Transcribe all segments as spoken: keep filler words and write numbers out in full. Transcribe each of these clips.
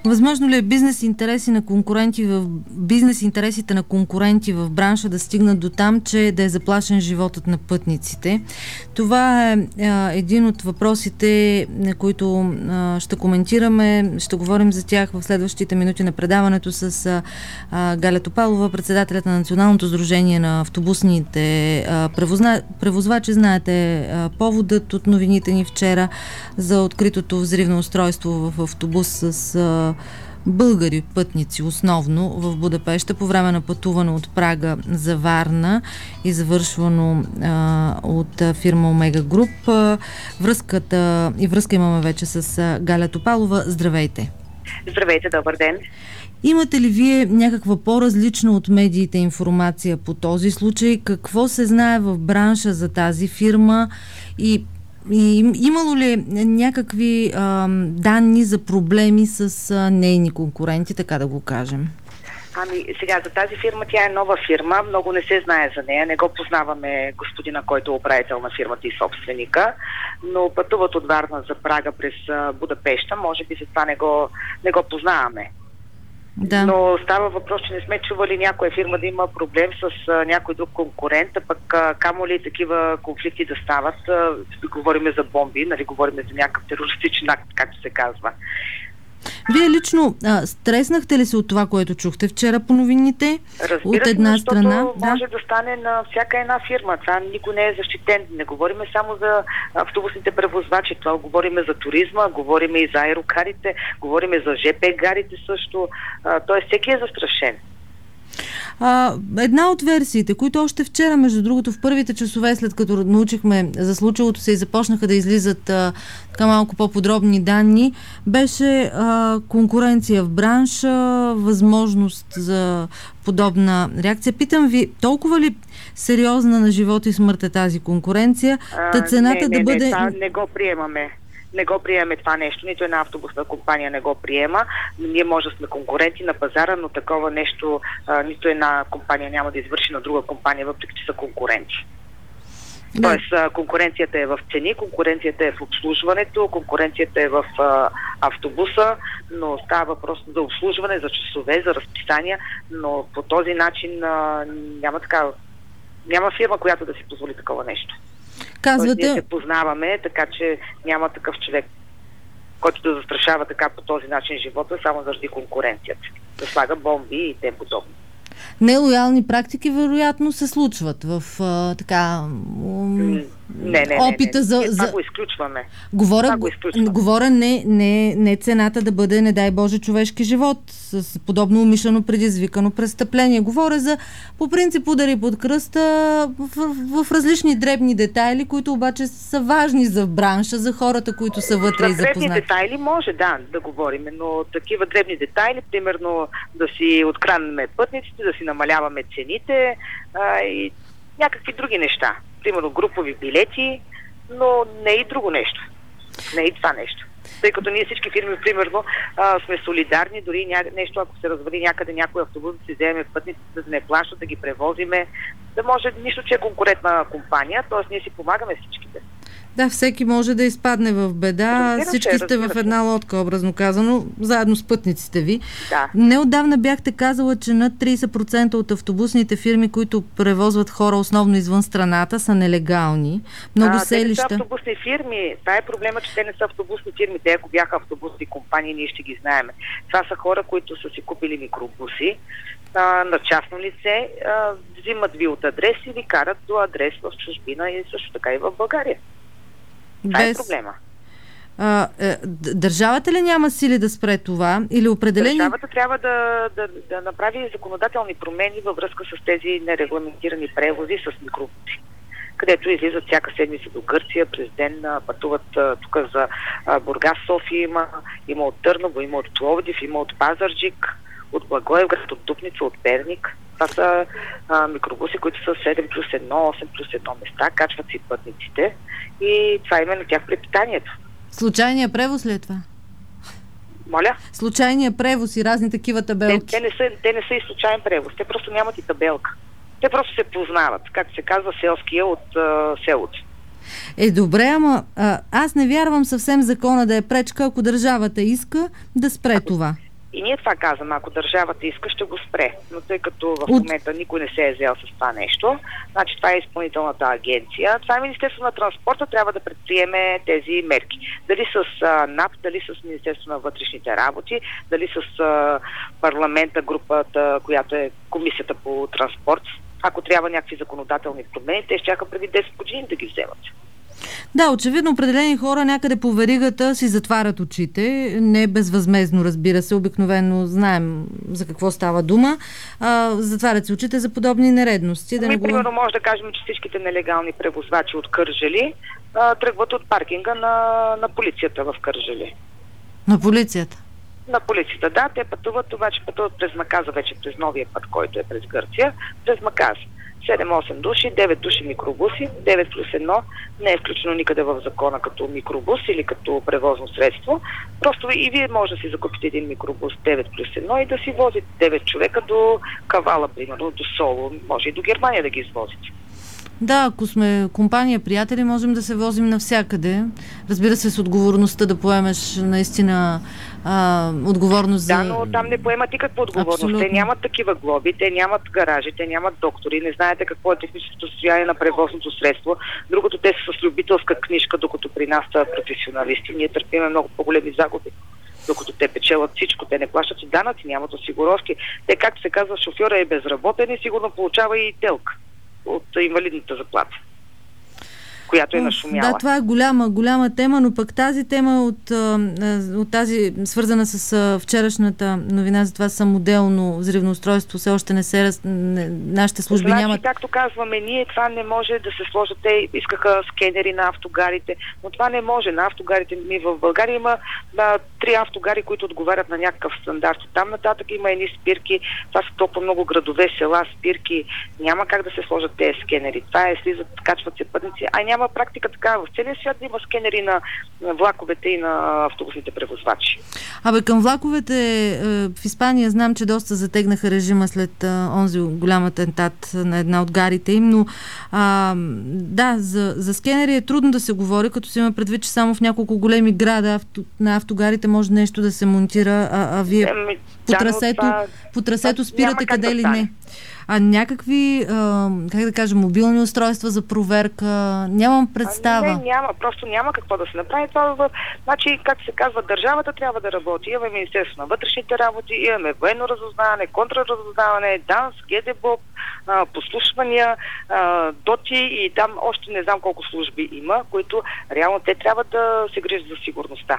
Възможно ли е бизнес интереси на конкуренти в бизнес интересите на конкуренти в бранша да стигнат до там, че да е заплашен животът на пътниците? Това е а, един от въпросите, на които а, ще коментираме. Ще говорим за тях в следващите минути на предаването с а, Галя Топалова, председателят на Националното сдружение на автобусните а, превозна... превозвачи. Знаете а, поводът от новините ни вчера за откритото взривно устройство в автобус с а, българи пътници, основно в Будапеща, по време на пътуване от Прага за Варна, извършвано а, от а, фирма Омега Груп. А, връзката и връзка имаме вече с а, Галя Топалова. Здравейте! Здравейте, добър ден! Имате ли вие някаква по-различна от медиите информация по този случай? Какво се знае в бранша за тази фирма и И имало ли някакви а, данни за проблеми с а, нейни конкуренти, така да го кажем? Ами сега за тази фирма, тя е нова фирма, много не се знае за нея, не го познаваме господина, който е управител на фирмата и собственика, но пътуват от Варна за Прага през а, Будапеща, може би за това не го, не го познаваме. Да. Но става въпрос, че не сме чували някоя фирма да има проблем с а, някой друг конкурент, а пък а, камо ли такива конфликти да стават, а, говориме за бомби, нали, говориме за някакъв терористичен акт, както се казва. Вие лично а, стреснахте ли се от това, което чухте вчера по новините? Разбира от една се, страна, може да? да стане на всяка една фирма. Това никой не е защитен. Не говориме само за автобусните превозвачи. Това говориме за туризма, говориме и за аерокарите, говориме за ЖП гарите също. А, тоест всеки е застрашен. А, една от версиите, които още вчера, между другото, в първите часове, след като научихме за случилото се и започнаха да излизат а, така малко по-подробни данни, беше а, конкуренция в бранша, възможност за подобна реакция. Питам ви, толкова ли сериозна на живота и смърт е тази конкуренция, та цената не, да не, бъде... Не, това не го приемаме. Не го приемаме това нещо, нито една автобусна компания не го приема. Ние може да сме конкуренти на пазара, но такова нещо а, нито една компания няма да извърши на друга компания, въпреки че са конкуренти. Да. Тоест а, конкуренцията е в цени, конкуренцията е в обслужването, конкуренцията е в а, автобуса, но става въпрос за обслужване, за часове, за разписания, но по този начин а, няма такава, няма фирма, която да си позволи такова нещо. Казвате... Ние се познаваме, така че няма такъв човек, който да застрашава така по този начин живота, само заради конкуренцията. Да слага бомби и те подобни. Нелоялни практики вероятно се случват в а, така м- не, не, опита не, не. за... Ние това за... го изключваме. Говоря, го изключваме. говоря не, не, не цената да бъде, не дай Боже, човешки живот с подобно умишлено предизвикано престъпление. Говоря за по принцип удари под кръста в, в, в различни дребни детайли, които обаче са важни за бранша, за хората, които са вътре за и запознати. дребни детайли може, да, да говорим, но такива дребни детайли, примерно да си откранеме пътниците, да си намаляваме цените а, и някакви други неща. Примерно групови билети, но не и друго нещо. Не и това нещо. Тъй като ние всички фирми, примерно, а, сме солидарни, дори ня... нещо, ако се развали някъде някой автобус, да си вземем пътниците, да не плащат, да ги превозиме, да може, нищо, че е конкурентна компания, т.е. ние си помагаме всичките. Да, всеки може да изпадне в беда. Разбира Всички се, сте в една лодка, образно казано, заедно с пътниците ви. Да. Неотдавна бяхте казала, че над трийсет процента от автобусните фирми, които превозват хора основно извън страната, са нелегални. Много а, селища. Те не са автобусни фирми. Това е проблема, че те не са автобусни фирми. Те, ако бяха автобусни компании, ние ще ги знаем. Това са хора, които са си купили микробуси а, на частно лице, а, взимат ви от адрес и ви карат до адрес в чужбина и също така и в България. Това Без... е проблема. А, е, държавата ли няма сили да спре това? Или определени... Държавата трябва да, да, да направи законодателни промени във връзка с тези нерегламентирани превози с микробуси, където излизат всяка седмица до Гърция, през ден пътуват тук за а, Бургас, София има, има от Търново, има от Пловдив, има от Пазарджик, от Благоевград, от Дупница, от Перник. Това са а, микробуси, които са седем плюс едно, осем плюс едно места, качват си пътниците и това е именно тях препитанието. Случайния превоз ли е това? Моля? Случайния превоз и разни такива табелки. Те, те, не са, те не са и случайен превоз, те просто нямат и табелка. Те просто се познават, както се казва, селския от а, селото. Е, добре, ама а, аз не вярвам съвсем закона да е пречка, ако държавата иска да спре ако, това. И ние това казваме, ако държавата иска, ще го спре. Но тъй като в момента никой не се е взел с това нещо, значи това е изпълнителната агенция. Това е Министерство на транспорта, трябва да предприеме тези мерки. Дали с а, НАП, дали с Министерство на вътрешните работи, дали с а, парламента, групата, която е комисията по транспорт. Ако трябва някакви законодателни промени, те щяха преди десет години да ги вземат. Да, очевидно определени хора някъде по веригата си затварят очите. Не безвъзмезно, разбира се. Обикновено знаем за какво става дума. А, затварят си очите за подобни нередности. Да Ми, не го... примерно, може да кажем, че всичките нелегални превозвачи от Кърджали а, тръгват от паркинга на, на полицията в Кърджали. На полицията? На полицията, да. Те пътуват, обаче пътуват през Маказа, вече през новия път, който е през Гърция, през Маказа. седем-осем души, девет души микробуси, девет плюс едно не е включено никъде в закона като микробус или като превозно средство. Просто и вие може да си закупите един микробус девет плюс едно и да си возите девет човека до Кавала, примерно, до Соло, може и до Германия да ги извозите. Да, ако сме компания приятели, можем да се возим навсякъде. Разбира се, с отговорността да поемеш наистина а, отговорност за... Да, но там не поемат и каква отговорност. Абсолютно. Те нямат такива глоби, те нямат гаражи, те нямат доктори, не знаете какво е техническото състояние на превозното средство. Другото, те са с любителска книжка, докато при нас са професионалисти. Ние търпиме много по-големи загуби. Докато те печелят всичко, те не плащат и данъци, нямат осигуровки. Те, както се казва, шофьора е безработен и сигурно получава и телк от инвалидната заплата, която е нашумяла. Да, това е голяма, голяма тема, но пък тази тема от, от тази, свързана с вчерашната новина за това самоделно взривно устройство, все още не се раз... Не, нашите служби значи, нямат... както казваме, ние това не може да се сложат. Те искаха скенери на автогарите, но това не може. На автогарите ми в България има на, три автогари, които отговарят на някакъв стандарт. Там нататък има едни спирки, това са толкова много градове, села, спирки. Няма как да се сложат тези скенери. Това е, слизат, качват се пътници, а няма практика така. В целия свят има скенери на, на влаковете и на автобусните превозвачи. Абе, към влаковете в Испания знам, че доста затегнаха режима след а, онзи голям атентат на една от гарите им, но а, да, за, за скенери е трудно да се говори, като се има предвид, че само в няколко големи града авто, на автогарите може нещо да се монтира, а, а вие Еми, по да, трасето, това, по трасето спирате къде да ли стане. не. А някакви, а, как да кажа, мобилни устройства за проверка, нямам представа. А, не, няма, просто няма какво да се направи. Това, значи, как се казва, държавата трябва да работи. Имаме Министерство на вътрешните работи, имаме военно разузнаване, контраразузнаване, ДАНС, ГДБОП, а, послушвания, а, ДОТИ и там още не знам колко служби има, които реално те трябва да се грижат за сигурността.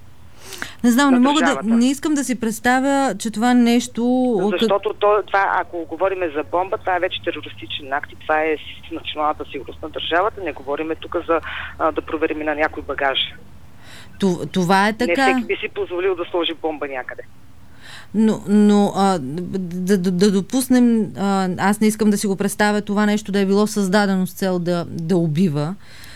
Не знам, не мога да, не искам да си представя, че това нещо... Защото то, това, ако говорим за бомба, това е вече терористичен акт и това е националната сигурност на държавата. Не говорим тук за а, да проверим на някой багаж. Това, това е така. Не всеки би си позволил да сложи бомба някъде. Но, но а, да, да, да допуснем, а, аз не искам да си го представя това нещо да е било създадено с цел да, да убива.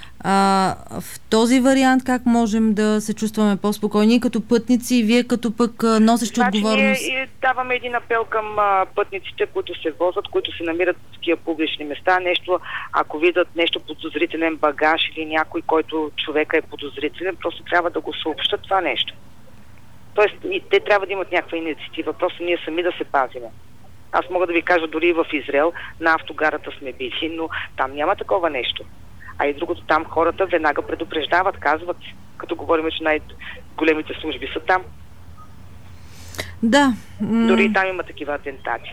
А, в този вариант как можем да се чувстваме по-спокойни като пътници и вие като пък носещи значи, отговорност? Ние даваме един апел към а, пътниците, които се возят, които се намират в такива публични места. Нещо, ако видят нещо подозрителен багаж или някой, който човека е подозрителен, просто трябва да го съобщат това нещо. Тоест, и те трябва да имат някаква инициатива, просто ние сами да се пазиме. Аз мога да ви кажа, дори в Израел на автогарата сме били, но там няма такова нещо. А и другото, там хората веднага предупреждават, казват, като говорим, че най-големите служби са там. Да. Дори и там има такива атентати.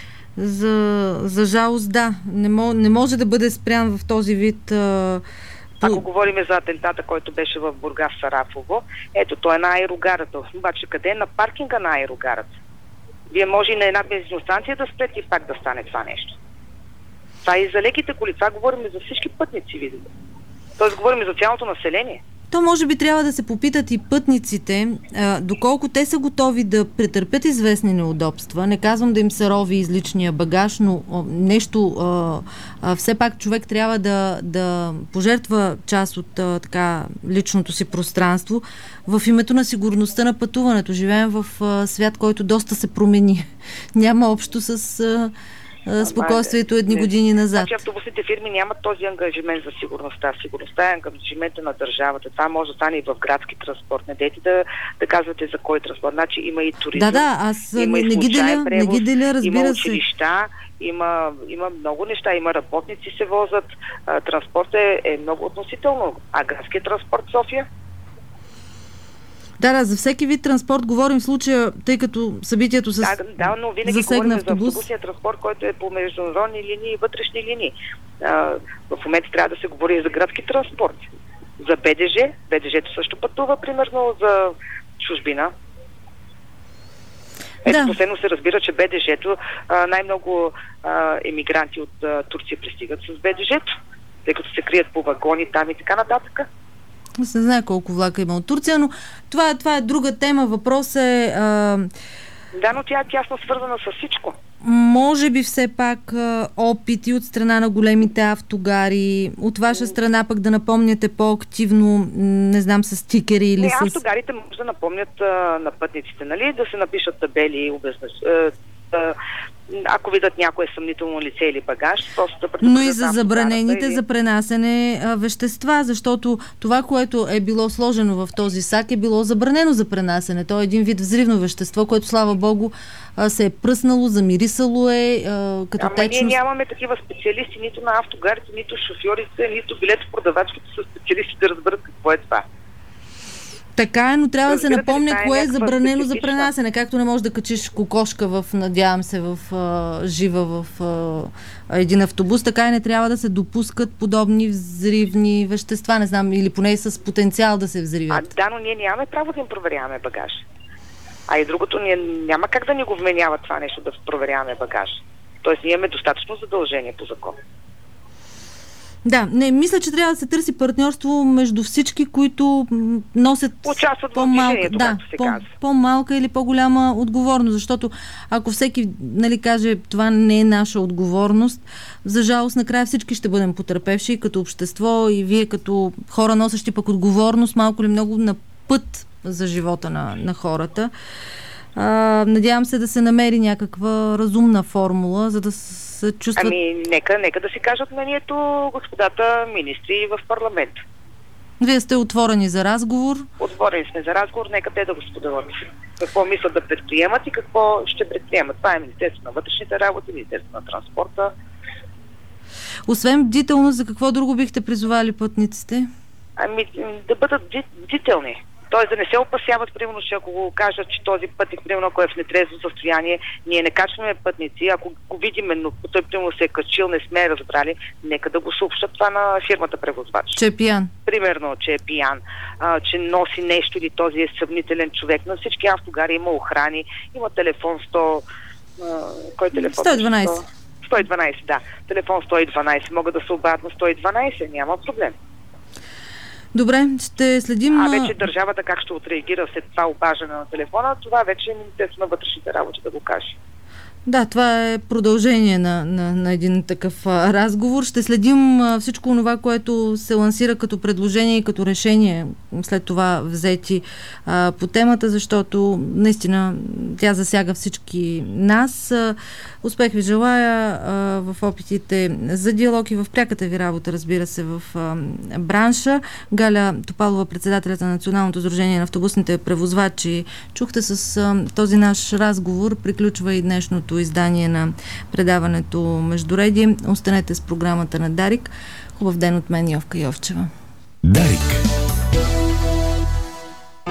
За, за жалост, да. Не, мо, не може да бъде спрян в този вид... А... Ако говорим за атентата, който беше в Бургас, Сарафово, ето, той е на аерогарата. Обаче къде е на паркинга на аерогарата? Вие може и на една бензиностанция да спрете и пак да стане това нещо. Това и за леките коли, това говорим за всички пътници, видите. Тоест говорим за цялото население. То може би трябва да се попитат и пътниците, а, доколко те са готови да претърпят известни неудобства. Не казвам да им се рови изличния багаж, но а, нещо, а, а, все пак човек трябва да, да пожертва част от а, така личното си пространство в името на сигурността на пътуването. Живеем в а, свят, който доста се промени. Няма общо с... А, а, спокойствието едни не, години назад. Значи автобусните фирми нямат този ангажимент за сигурността. Сигурността е ангажимента на държавата. Това може да стане и в градски транспорт. Не дейте да, да казвате за кой транспорт. Значи има и туризъм, да, да, аз има не, и не ги деля, превоз, не ги деля, разбира има се. училища, има, има много неща, има работници се возят. А, транспорт е, е много относително. А градският транспорт в София? Да, да, за всеки вид транспорт говорим в случая, тъй като събитието с да, да, но винаги засегна говорим автобус. За автобусния транспорт, който е по международни линии и вътрешни линии. А, в момента трябва да се говори и за градски транспорт. За БДЖ. БДЖ-то също пътува, примерно, за чужбина. Ето, да. Последно се разбира, че БДЖ-то а, най-много а, емигранти от а, Турция пристигат с БДЖ-то, тъй като се крият по вагони там и така нататък. Не се знае колко влака има от Турция, но това, това е друга тема. Въпрос е... А... Да, но тя е тясно свързана с всичко. Може би все пак а, опити от страна на големите автогари, от ваша страна пък да напомняте по-активно, не знам, с стикери или не, с... Не, автогарите може да напомнят а, на пътниците, нали, да се напишат табели, обяснеш, а, ако видят някое съмнително лице или багаж, просто да Но и за забранените или... за пренасене а, вещества, защото това, което е било сложено в този сак, е било забранено за пренасене. То е един вид взривно вещество, което, слава Богу, а, се е пръснало, замирисало е а, като Ама течност. ние нямаме такива специалисти, нито на автогарите, нито шофьорите, нито билетопродавачките са специалисти да разберат какво е това. Така е, но трябва Разбирате да се напомня ли, кое е забранено за специфична. пренасене. Както не можеш да качиш кокошка в, надявам се, в а, жива в а, един автобус, така и не трябва да се допускат подобни взривни вещества, не знам, или поне с потенциал да се взривят. А, да, но ние нямаме право да им проверяваме багаж. А и другото, ние няма как да ни го вменява това нещо, да проверяваме багаж. Тоест ние имаме достатъчно задължение по закон. Да, не, мисля, че трябва да се търси партньорство между всички, които носят участват по-малка, в да, се по, по-малка или по-голяма отговорност, защото ако всеки, нали, каже, това не е наша отговорност, за жалост накрая всички ще бъдем потърпевши като общество и вие като хора, носещи пък отговорност, малко ли много на път за живота на, на хората. А, надявам се да се намери някаква разумна формула, за да се чувстват... Ами, нека, нека да си кажат мнението господата министри в парламент. Вие сте отворени за разговор? Отворени сме за разговор, нека те да го споделят. Какво мислят да предприемат и какво ще предприемат. Това е Министерството на вътрешните работи, Министерството на транспорта. Освен бдителност, за какво друго бихте призовали пътниците? Ами, да бъдат бдителни. Т.е. да не се опасяват, примерно, че ако го кажат, че този пътник, примерно, ако е в нетрезво състояние, ние не качваме пътници, ако го видим, но той, примерно, се е качил, не сме разбрали, нека да го съобщат това на фирмата превозвач. Че е пиян. Примерно, че е пиян, а, че носи нещо или този е съмнителен човек. На всички автогари има охрани, има телефон сто... А, кой телефон? сто и дванайсет. сто и дванайсет, да. Телефон сто и дванайсет. Могат да се обадят на сто и дванайсет, няма проблем. Добре, ще следим... А вече държавата как ще отреагира след това обаждане на телефона, това вече е Министерството на вътрешните работи да го каже. Да, това е продължение на, на, на един такъв а, разговор. Ще следим а, всичко това, което се лансира като предложение и като решение след това взети а, по темата, защото наистина тя засяга всички нас. А, успех ви желая а, в опитите за диалог и в пряката ви работа, разбира се, в а, бранша. Галя Топалова, председателят на Националното сдружение на автобусните превозвачи. Чухте с а, този наш разговор. Приключва и днешното издание на предаването Междуредие. Останете с програмата на Дарик. Хубав ден от мен, Йовка Йовчева. Дарик.